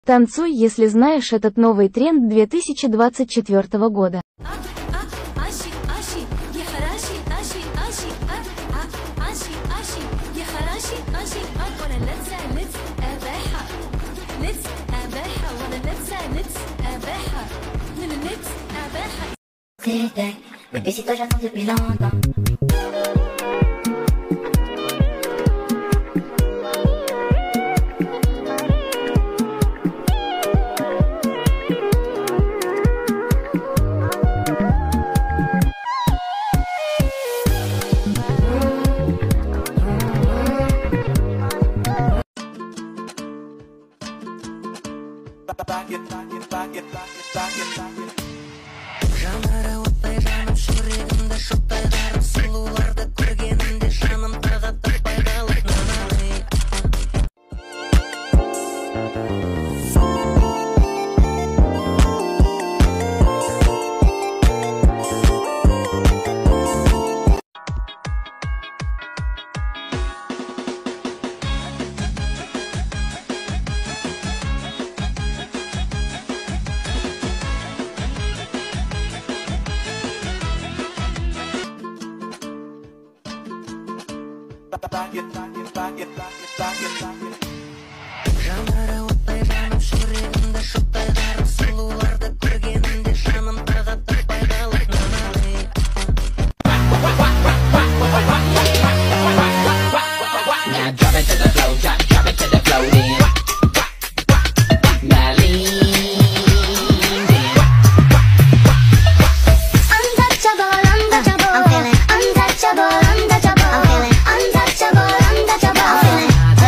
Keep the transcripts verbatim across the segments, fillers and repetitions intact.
Танцуй, если знаешь этот новый тренд две тысячи двадцать четвёртого года. Mes besitos ya son depuis longtemps. Жанары оттай жаным жүрегімді шоқтайдарып сұлуларды көргенімде жаным тағы таппай қалып нананы. Жанары оттай жаным жүрегімді шоқтайдарып сұлуларды көргенімде жаным тағы таппай қалып нананы. Now drop it to the flow, drop, drop it to the flow then. Now lean in. Untouchable, untouchable, I'm feeling untouchable, untouchable, I'm feeling untouchable, untouchable, I'm feeling.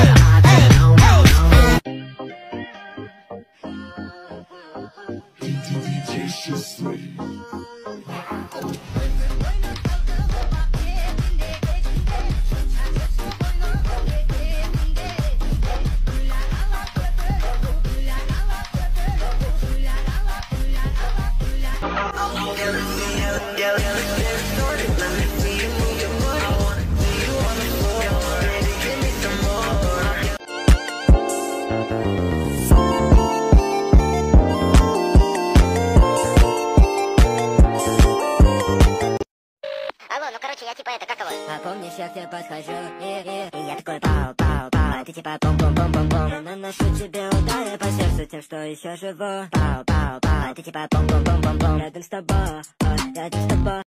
Алло, ну короче, я типа это, как его? А помнишь, я к тебе подхожу, и, и, и я такой пау, пау, пау, а ты типа бум-бум-бум-бум-бум. Я наношу тебе удары по сердцу тем, что еще живу. Пау, пау, пау, а ты типа бум-бум-бум-бум-бум. Рядом с тобой, рядом с тобой.